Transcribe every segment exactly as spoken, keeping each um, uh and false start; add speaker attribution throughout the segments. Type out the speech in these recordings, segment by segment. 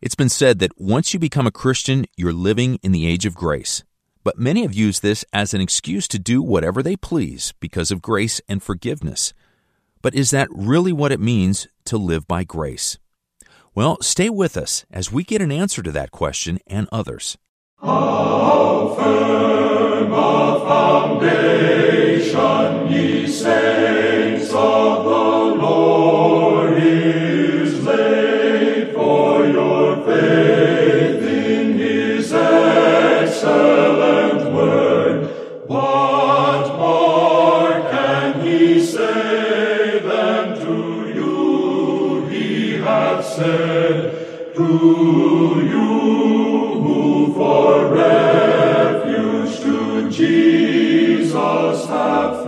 Speaker 1: It's been said that once you become a Christian, you're living in the age of grace. But many have used this as an excuse to do whatever they please because of grace and forgiveness. But is that really what it means to live by grace? Well, stay with us as we get an answer to that question and others.
Speaker 2: How firm a foundation, ye saints of the Lord, is laid, for your faith in His excellent word. What more can He say than to you He hath said, to you who for refuge to Jesus have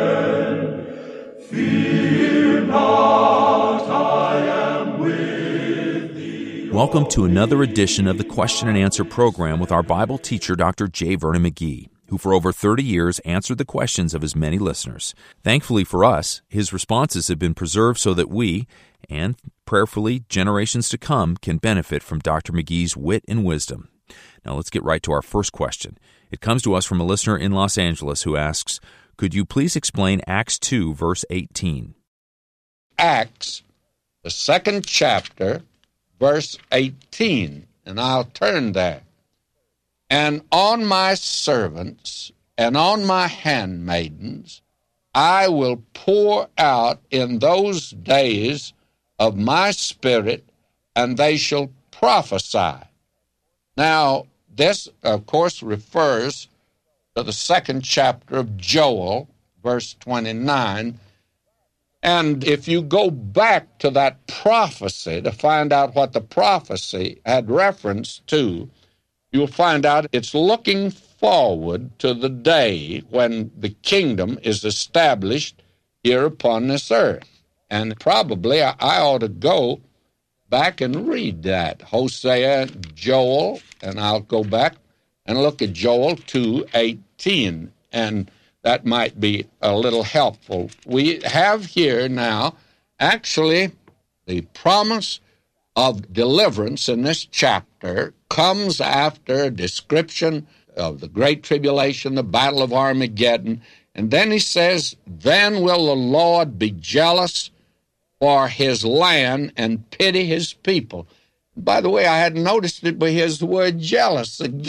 Speaker 2: fled? Fear not, I am with thee.
Speaker 1: Welcome to another edition of the Question and Answer program with our Bible teacher, Doctor J. Vernon McGee, who for over thirty years answered the questions of his many listeners. Thankfully for us, his responses have been preserved so that we, and prayerfully generations to come, can benefit from Doctor McGee's wit and wisdom. Now let's get right to our first question. It comes to us from a listener in Los Angeles who asks, could you please explain Acts two, verse eighteen?
Speaker 3: Acts, the second chapter, verse eighteen, and I'll turn there. And on my servants and on my handmaidens I will pour out in those days of my Spirit, and they shall prophesy. Now, this, of course, refers to the second chapter of Joel, verse twenty-nine. And if you go back to that prophecy to find out what the prophecy had reference to, you'll find out it's looking forward to the day when the kingdom is established here upon this earth. And probably I, I ought to go back and read that. Hosea, Joel, and I'll go back and look at Joel two eighteen, and that might be a little helpful. We have here now actually the promise of deliverance in this chapter comes after a description of the Great Tribulation, the Battle of Armageddon, and then he says, then will the Lord be jealous for his land and pity his people. By the way, I hadn't noticed it, but here's the word jealous again.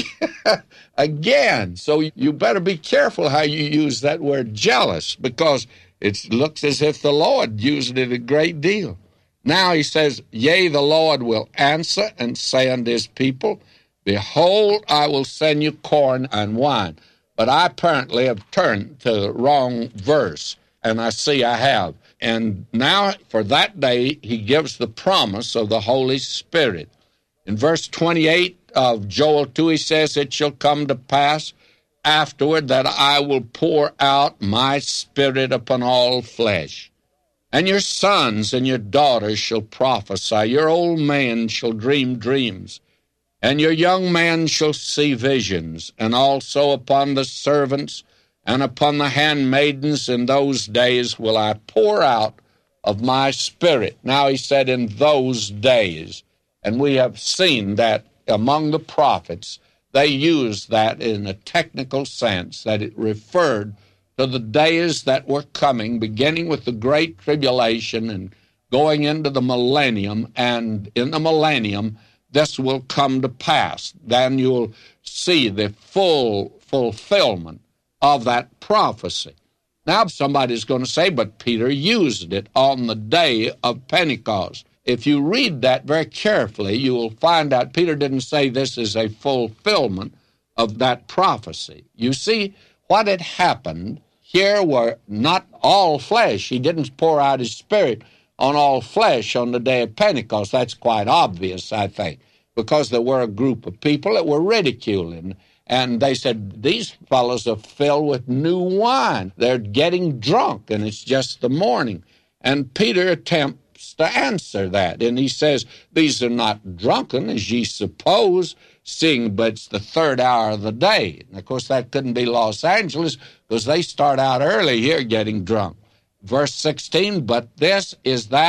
Speaker 3: again. So you better be careful how you use that word jealous, because it looks as if the Lord used it a great deal. Now he says, yea, the Lord will answer and say unto his people, behold, I will send you corn and wine. But I apparently have turned to the wrong verse, and I see I have. And now for that day, he gives the promise of the Holy Spirit. In verse twenty-eight of Joel two, he says, it shall come to pass afterward that I will pour out my Spirit upon all flesh. And your sons and your daughters shall prophesy. Your old man shall dream dreams. And your young man shall see visions. And also upon the servants and upon the handmaidens in those days will I pour out of my Spirit. Now he said in those days. And we have seen that among the prophets, they used that in a technical sense, that it referred to the days that were coming, beginning with the Great Tribulation and going into the millennium. And in the millennium, this will come to pass. Then you'll see the full fulfillment of that prophecy. Now somebody's going to say, but Peter used it on the day of Pentecost. If you read that very carefully, you will find out Peter didn't say this is a fulfillment of that prophecy. You see, what had happened here were not all flesh. He didn't pour out his Spirit on all flesh on the day of Pentecost. That's quite obvious, I think, because there were a group of people that were ridiculing. And they said, these fellows are filled with new wine. They're getting drunk, and it's just the morning. And Peter attempts to answer that. And he says, these are not drunken, as ye suppose, seeing but it's the third hour of the day. And, of course, that couldn't be Los Angeles, because they start out early here getting drunk. Verse sixteen, but this is that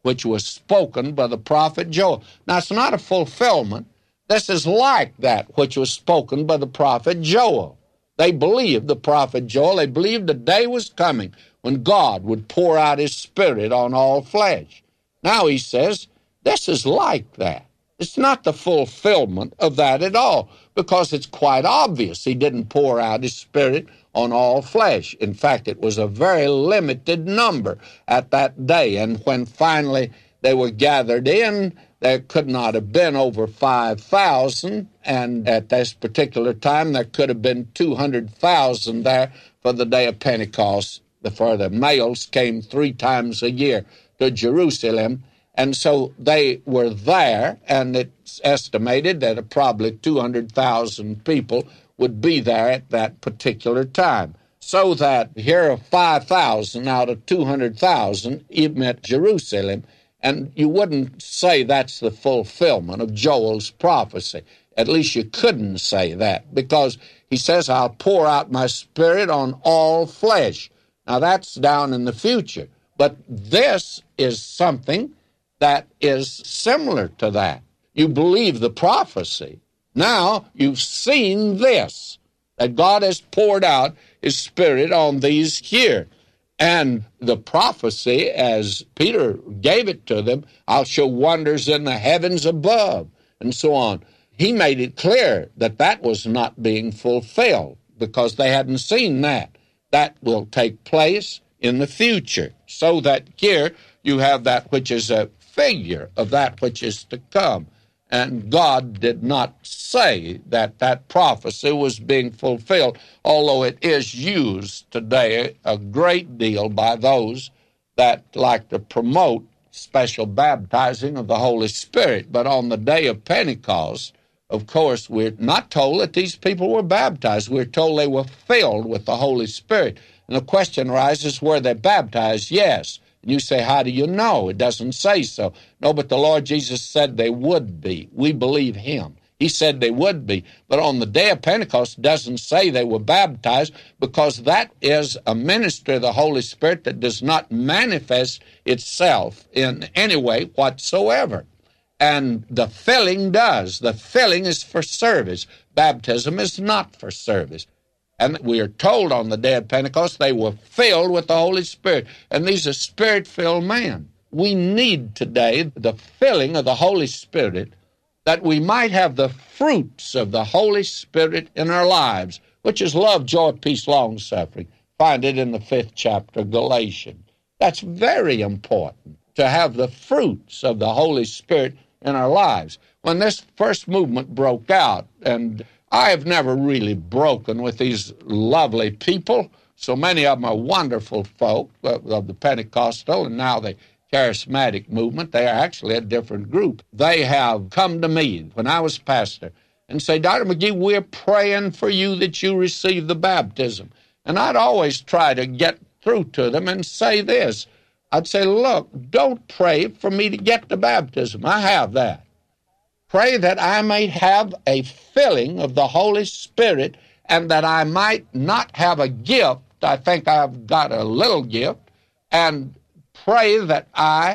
Speaker 3: which was spoken by the prophet Joel. Now, it's not a fulfillment. This is like that which was spoken by the prophet Joel. They believed the prophet Joel. They believed the day was coming when God would pour out his Spirit on all flesh. Now he says, this is like that. It's not the fulfillment of that at all, because it's quite obvious he didn't pour out his Spirit on all flesh. In fact, it was a very limited number at that day. And when finally they were gathered in, there could not have been over five thousand, and at this particular time there could have been two hundred thousand there for the day of Pentecost. For the males came three times a year to Jerusalem, and so they were there, and it's estimated that probably two hundred thousand people would be there at that particular time. So that here are five thousand out of two hundred thousand even at Jerusalem, and you wouldn't say that's the fulfillment of Joel's prophecy. At least you couldn't say that, because he says, I'll pour out my Spirit on all flesh. Now that's down in the future, but this is something that is similar to that. You believe the prophecy. Now you've seen this, that God has poured out his Spirit on these here. And the prophecy, as Peter gave it to them, I'll show wonders in the heavens above, and so on. He made it clear that that was not being fulfilled because they hadn't seen that. That will take place in the future, so that here you have that which is a figure of that which is to come. And God did not say that that prophecy was being fulfilled, although it is used today a great deal by those that like to promote special baptizing of the Holy Spirit. But on the day of Pentecost, of course, we're not told that these people were baptized. We're told they were filled with the Holy Spirit. And the question arises, were they baptized? Yes. And you say, how do you know? It doesn't say so. No, but the Lord Jesus said they would be. We believe him. He said they would be. But on the day of Pentecost, it doesn't say they were baptized, because that is a ministry of the Holy Spirit that does not manifest itself in any way whatsoever. And the filling does. The filling is for service. Baptism is not for service. And we are told on the day of Pentecost they were filled with the Holy Spirit. And these are Spirit-filled men. We need today the filling of the Holy Spirit, that we might have the fruits of the Holy Spirit in our lives, which is love, joy, peace, long-suffering. Find it in the fifth chapter of Galatians. That's very important, to have the fruits of the Holy Spirit in our lives. When this first movement broke out, and I have never really broken with these lovely people. So many of them are wonderful folk of the Pentecostal and now the charismatic movement. They are actually a different group. They have come to me when I was pastor and say, Doctor McGee, we're praying for you that you receive the baptism. And I'd always try to get through to them and say this. I'd say, look, don't pray for me to get the baptism. I have that. Pray that I may have a filling of the Holy Spirit, and that I might not have a gift. I think I've got a little gift. And pray that I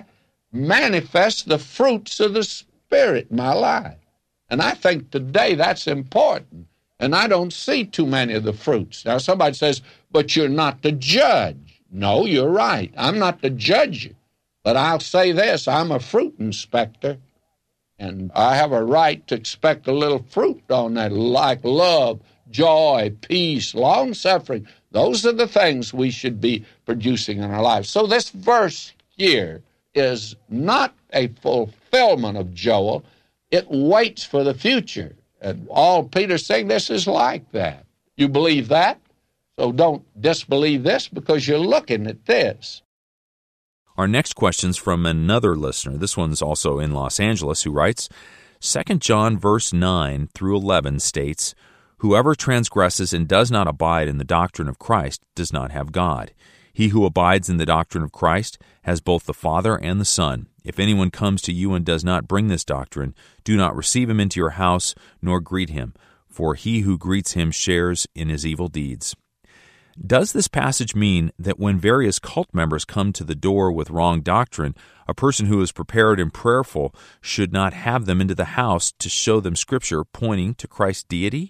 Speaker 3: manifest the fruits of the Spirit in my life. And I think today that's important. And I don't see too many of the fruits. Now somebody says, but you're not the judge. No, you're right. I'm not the judge. But I'll say this, I'm a fruit inspector. And I have a right to expect a little fruit on that, like love, joy, peace, long-suffering. Those are the things we should be producing in our lives. So this verse here is not a fulfillment of Joel. It waits for the future. And all Peter's saying, this is like that. You believe that? So don't disbelieve this because you're looking at this.
Speaker 1: Our next question's from another listener. This one's also in Los Angeles, who writes, Second John verse nine through eleven states, Whoever transgresses and does not abide in the doctrine of Christ does not have God. He who abides in the doctrine of Christ has both the Father and the Son. If anyone comes to you and does not bring this doctrine, do not receive him into your house, nor greet him, for he who greets him shares in his evil deeds. Does this passage mean that when various cult members come to the door with wrong doctrine, a person who is prepared and prayerful should not have them into the house to show them Scripture pointing to Christ's deity?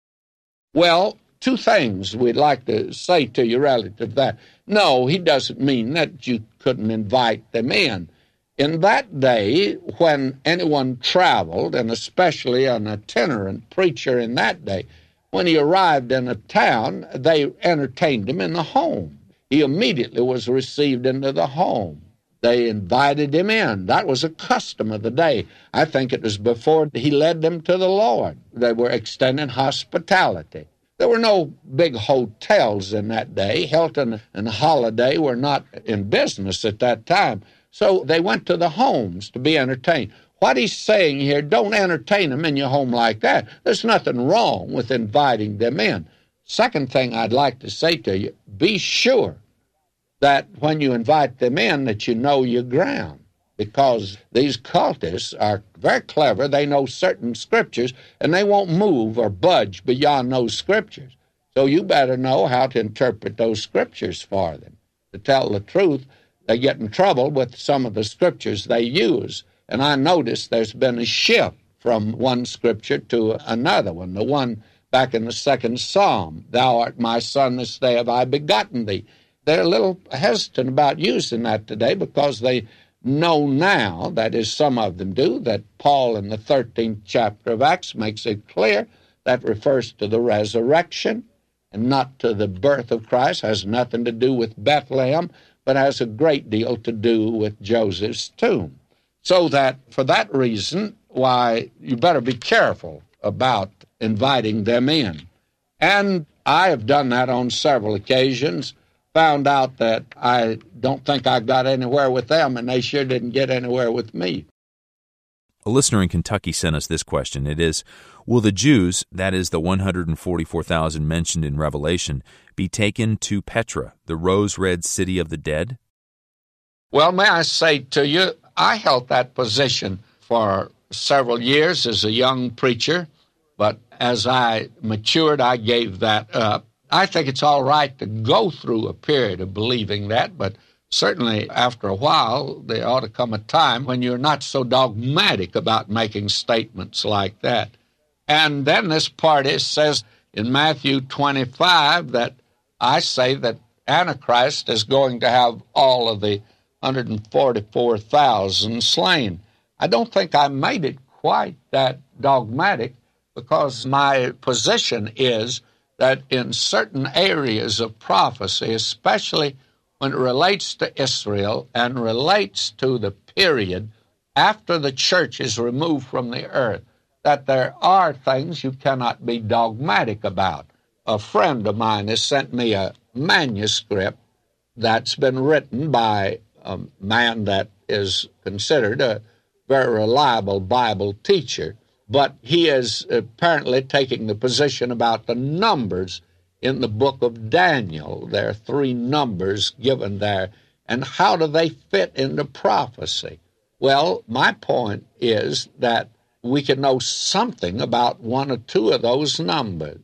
Speaker 3: Well, two things we'd like to say to you relative to that. No, he doesn't mean that you couldn't invite them in. In that day, when anyone traveled, and especially an itinerant preacher in that day, when he arrived in a town, they entertained him in the home. He immediately was received into the home. They invited him in. That was a custom of the day. I think it was before he led them to the Lord. They were extending hospitality. There were no big hotels in that day. Hilton and Holiday were not in business at that time. So they went to the homes to be entertained. What he's saying here, don't entertain them in your home like that. There's nothing wrong with inviting them in. Second thing I'd like to say to you, be sure that when you invite them in that you know your ground, because these cultists are very clever. They know certain scriptures, and they won't move or budge beyond those scriptures. So you better know how to interpret those scriptures for them. To tell the truth, they get in trouble with some of the scriptures they use. And I noticed there's been a shift from one scripture to another one. The one back in the second Psalm, thou art my son, this day have I begotten thee. They're a little hesitant about using that today because they know now, that is, some of them do, that Paul in the thirteenth chapter of Acts makes it clear that refers to the resurrection and not to the birth of Christ, has nothing to do with Bethlehem, but has a great deal to do with Joseph's tomb. So that, for that reason, why, you better be careful about inviting them in. And I have done that on several occasions, found out that I don't think I got anywhere with them, and they sure didn't get anywhere with me.
Speaker 1: A listener in Kentucky sent us this question. It is, will the Jews, that is the one hundred forty-four thousand mentioned in Revelation, be taken to Petra, the rose-red city of the dead?
Speaker 3: Well, may I say to you, I held that position for several years as a young preacher, but as I matured, I gave that up. I think it's all right to go through a period of believing that, but certainly after a while, there ought to come a time when you're not so dogmatic about making statements like that. And then this party says in Matthew twenty-five that I say that Antichrist is going to have all of the one hundred forty-four thousand slain. I don't think I made it quite that dogmatic, because my position is that in certain areas of prophecy, especially when it relates to Israel and relates to the period after the church is removed from the earth, that there are things you cannot be dogmatic about. A friend of mine has sent me a manuscript that's been written by a man that is considered a very reliable Bible teacher, but he is apparently taking the position about the numbers in the book of Daniel. There are three numbers given there, and how do they fit into prophecy? Well, my point is that we can know something about one or two of those numbers,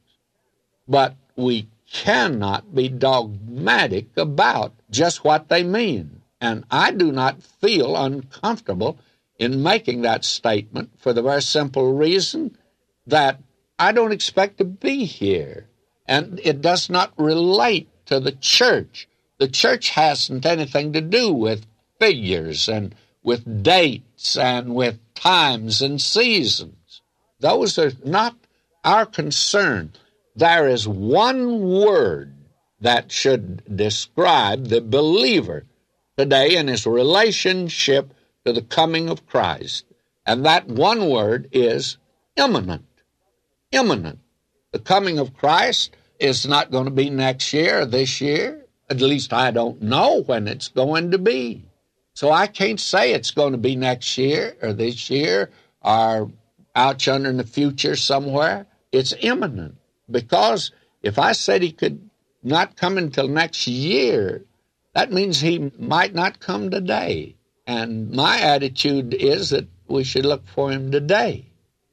Speaker 3: but we cannot be dogmatic about just what they mean. And I do not feel uncomfortable in making that statement for the very simple reason that I don't expect to be here. And it does not relate to the church. The church hasn't anything to do with figures and with dates and with times and seasons. Those are not our concern. There is one word that should describe the believer today in his relationship to the coming of Christ, and that one word is imminent. Imminent. The coming of Christ is not going to be next year or this year. At least I don't know when it's going to be. So I can't say it's going to be next year or this year or out yonder in the future somewhere. It's imminent, because if I said he could not come until next year, that means he might not come today. And my attitude is that we should look for him today.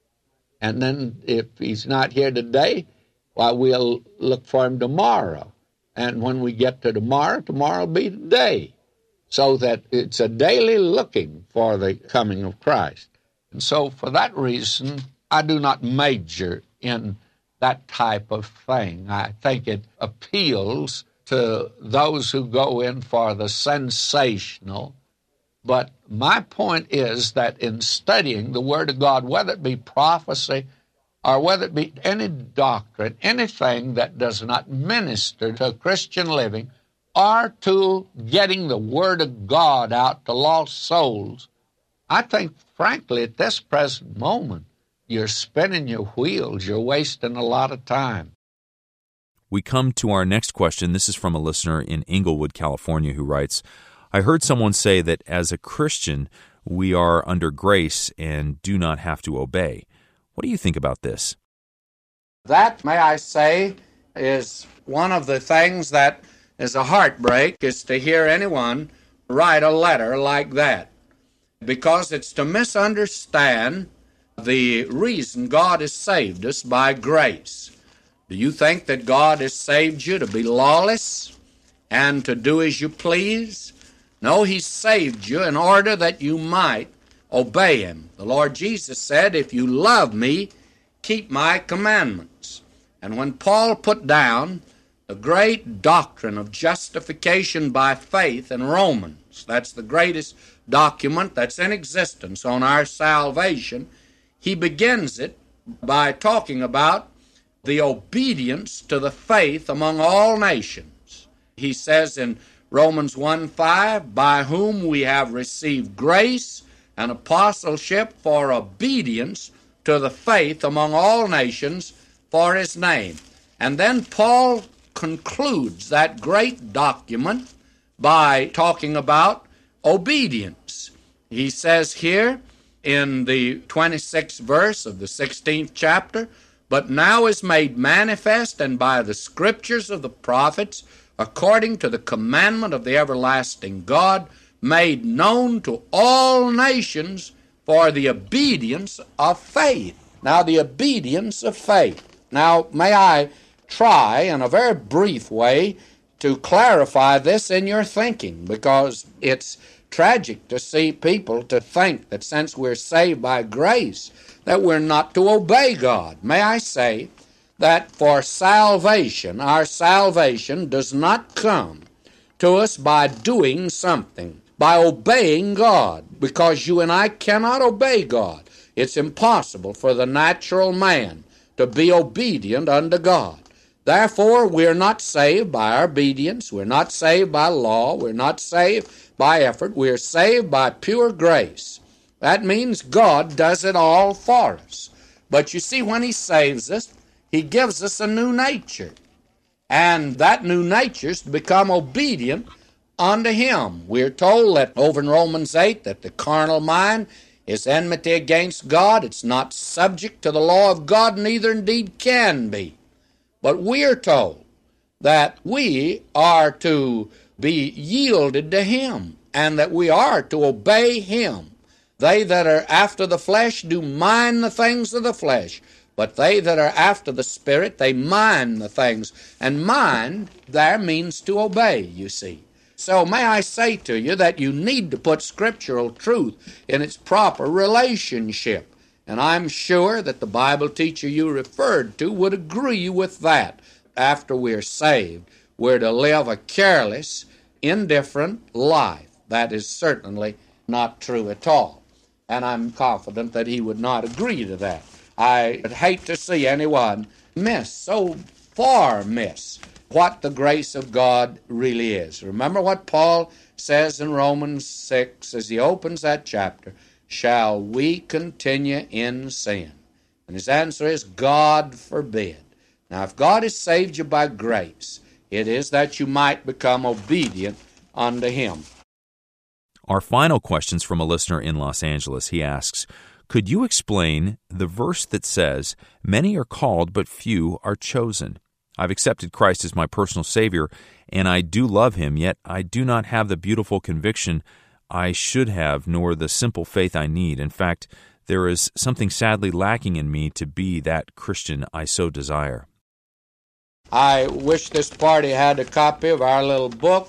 Speaker 3: And then if he's not here today, why, we'll look for him tomorrow. And when we get to tomorrow, tomorrow will be today. So that it's a daily looking for the coming of Christ. And so for that reason, I do not major in that type of thing. I think it appeals to those who go in for the sensational. But my point is that in studying the Word of God, whether it be prophecy or whether it be any doctrine, anything that does not minister to Christian living or to getting the Word of God out to lost souls, I think, frankly, at this present moment, you're spinning your wheels. You're wasting a lot of time.
Speaker 1: We come to our next question. This is from a listener in Inglewood, California, who writes, I heard someone say that as a Christian, we are under grace and do not have to obey. What do you think about this?
Speaker 3: That, may I say, is one of the things that is a heartbreak, is to hear anyone write a letter like that, because it's to misunderstand the reason God has saved us by grace. Do you think that God has saved you to be lawless and to do as you please? No, He saved you in order that you might obey Him. The Lord Jesus said, if you love me, keep my commandments. And when Paul put down the great doctrine of justification by faith in Romans, that's the greatest document that's in existence on our salvation, he begins it by talking about the obedience to the faith among all nations. He says in Romans one five, by whom we have received grace and apostleship for obedience to the faith among all nations for His name. And then Paul concludes that great document by talking about obedience. He says here in the twenty-sixth verse of the sixteenth chapter, but now is made manifest and by the scriptures of the prophets, according to the commandment of the everlasting God, made known to all nations for the obedience of faith. Now, the obedience of faith. Now, may I try in a very brief way to clarify this in your thinking, because it's tragic to see people to think that since we're saved by grace, that we're not to obey God. May I say that for salvation, our salvation does not come to us by doing something, by obeying God, because you and I cannot obey God. It's impossible for the natural man to be obedient unto God. Therefore, we're not saved by our obedience. We're not saved by law. We're not saved by effort. We're saved by pure grace. That means God does it all for us. But you see, when He saves us, He gives us a new nature. And that new nature is to become obedient unto Him. We're told that over in Romans eight that the carnal mind is enmity against God. It's not subject to the law of God, neither indeed can be. But we're told that we are to be yielded to Him, and that we are to obey Him. They that are after the flesh do mind the things of the flesh, but they that are after the Spirit, they mind the things. And mind there means to obey, you see. So may I say to you that you need to put scriptural truth in its proper relationship. And I'm sure that the Bible teacher you referred to would agree with that. After we're saved, we're to live a careless, indifferent life. That is certainly not true at all. And I'm confident that he would not agree to that. I would hate to see anyone miss, so far miss, what the grace of God really is. Remember what Paul says in Romans six as he opens that chapter, shall we continue in sin? And his answer is, God forbid. Now, if God has saved you by grace, it is that you might become obedient unto Him.
Speaker 1: Our final question's from a listener in Los Angeles. He asks, could you explain the verse that says, many are called, but few are chosen? I've accepted Christ as my personal Savior, and I do love Him, yet I do not have the beautiful conviction I should have, nor the simple faith I need. In fact, there is something sadly lacking in me to be that Christian I so desire.
Speaker 3: I wish this party had a copy of our little book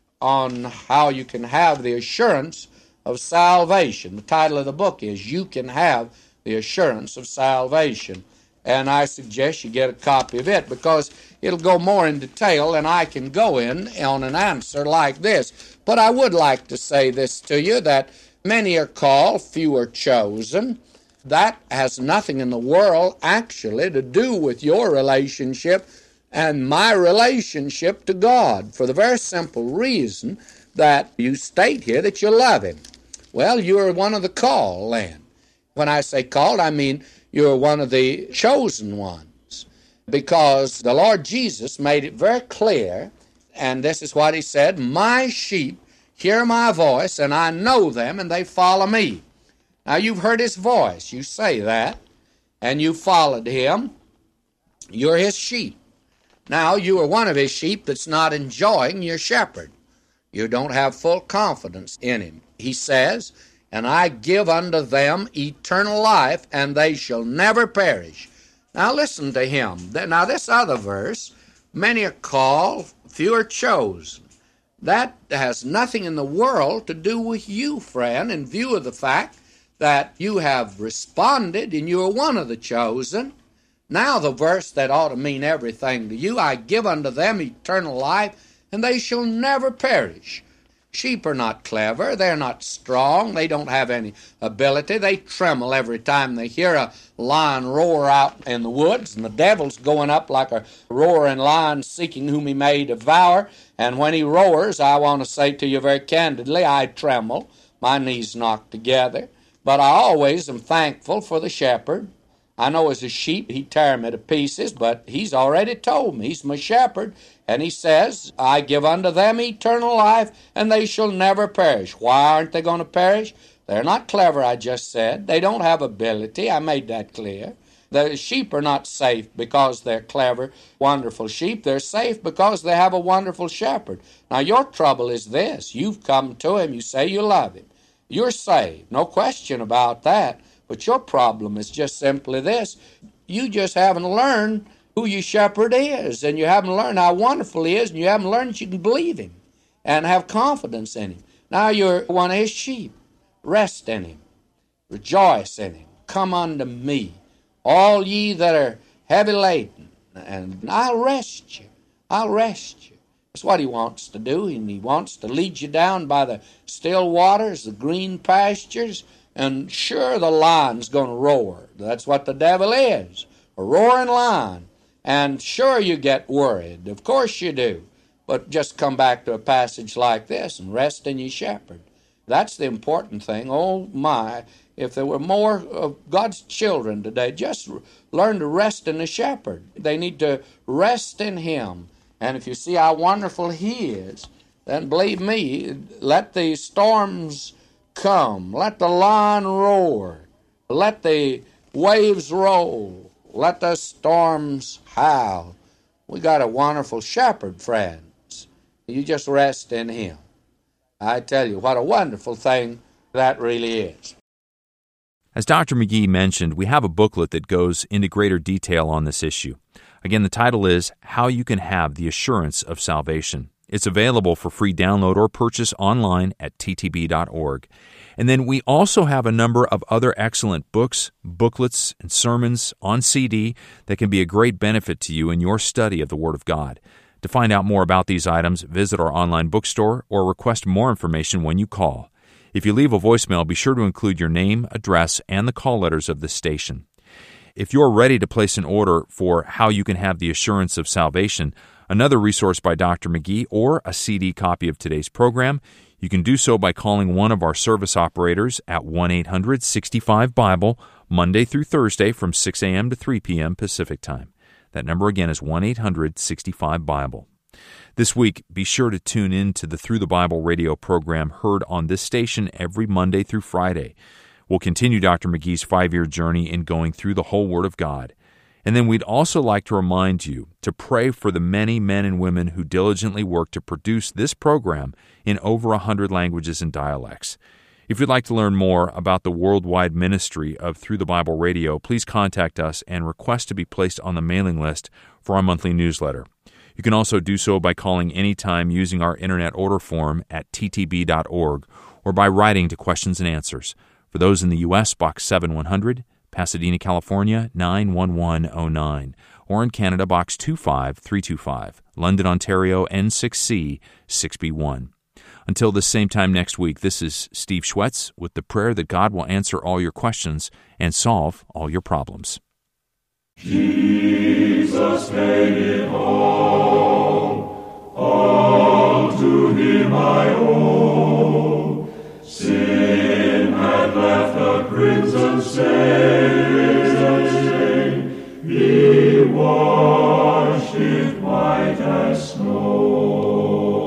Speaker 3: on how you can have the assurance of salvation. The title of the book is You Can Have the Assurance of Salvation. And I suggest you get a copy of it because it'll go more in detail than I can go in on an answer like this. But I would like to say this to you, that many are called, few are chosen. That has nothing in the world actually to do with your relationship and my relationship to God, for the very simple reason that you state here that you love Him. Well, you are one of the called then. When I say called, I mean you're one of the chosen ones, because the Lord Jesus made it very clear, and this is what He said, my sheep hear my voice, and I know them, and they follow me. Now, you've heard His voice. You say that, and you followed Him. You're His sheep. Now, you are one of His sheep that's not enjoying your shepherd. You don't have full confidence in Him. He says, and I give unto them eternal life, and they shall never perish. Now listen to Him. Now this other verse, many are called, few are chosen. That has nothing in the world to do with you, friend, in view of the fact that you have responded and you are one of the chosen. Now the verse that ought to mean everything to you, I give unto them eternal life, and they shall never perish. Sheep are not clever. They're not strong. They don't have any ability. They tremble every time they hear a lion roar out in the woods, and the devil's going up like a roaring lion seeking whom he may devour. And when he roars, I want to say to you very candidly, I tremble. My knees knock together. But I always am thankful for the shepherd. I know as a sheep, he'd tear me to pieces, but He's already told me He's my shepherd. And He says, I give unto them eternal life, and they shall never perish. Why aren't they going to perish? They're not clever, I just said. They don't have ability. I made that clear. The sheep are not safe because they're clever, wonderful sheep. They're safe because they have a wonderful shepherd. Now, your trouble is this. You've come to Him. You say you love Him. You're saved. No question about that. But your problem is just simply this. You just haven't learned who your shepherd is, and you haven't learned how wonderful He is, and you haven't learned that you can believe Him and have confidence in Him. Now you're one of His sheep. Rest in Him. Rejoice in Him. Come unto me, all ye that are heavy laden, and I'll rest you. I'll rest you. That's what He wants to do, and He wants to lead you down by the still waters, the green pastures, and sure, the lion's going to roar. That's what the devil is, a roaring lion. And sure, you get worried. Of course you do. But just come back to a passage like this and rest in your shepherd. That's the important thing. Oh, my. If there were more of God's children today, just learn to rest in the shepherd. They need to rest in Him. And if you see how wonderful He is, then believe me, let the storms come. Let the lion roar. Let the waves roll. Let the storms howl. We got a wonderful shepherd, friends. You just rest in Him. I tell you, what a wonderful thing that really is.
Speaker 1: As Doctor McGee mentioned, we have a booklet that goes into greater detail on this issue. Again, the title is How You Can Have the Assurance of Salvation. It's available for free download or purchase online at t t b dot org. And then we also have a number of other excellent books, booklets, and sermons on C D that can be a great benefit to you in your study of the Word of God. To find out more about these items, visit our online bookstore or request more information when you call. If you leave a voicemail, be sure to include your name, address, and the call letters of this station. If you're ready to place an order for How You Can Have the Assurance of Salvation, another resource by Doctor McGee, or a C D copy of today's program, you can do so by calling one of our service operators at one eight hundred sixty-five Bible, Monday through Thursday from six a.m. to three p.m. Pacific Time. That number again is one eight hundred sixty-five Bible. This week, be sure to tune in to the Through the Bible radio program heard on this station every Monday through Friday. We'll continue Doctor McGee's five-year journey in going through the whole Word of God. And then we'd also like to remind you to pray for the many men and women who diligently work to produce this program in over a hundred languages and dialects. If you'd like to learn more about the worldwide ministry of Through the Bible Radio, please contact us and request to be placed on the mailing list for our monthly newsletter. You can also do so by calling anytime using our internet order form at t t b dot org or by writing to Questions and Answers. For those in the U S, Box seven one hundred, Pasadena, California, nine one one oh nine, or in Canada, Box two five three two five, London, Ontario, N six C six B one. Until this same time next week, this is Steve Schwetz with the prayer that God will answer all your questions and solve all your problems.
Speaker 2: Jesus paid it all, all to Him I owe. Sin had left a crimson stain, He washed it white as snow.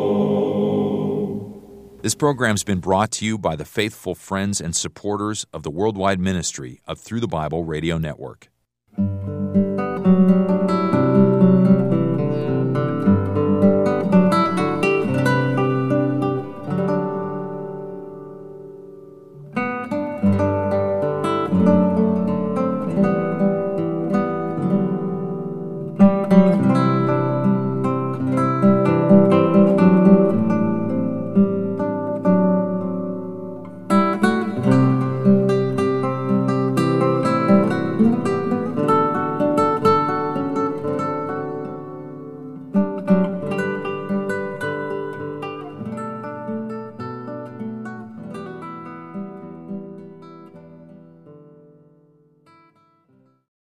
Speaker 1: This program's been brought to you by the faithful friends and supporters of the worldwide ministry of Through the Bible Radio Network.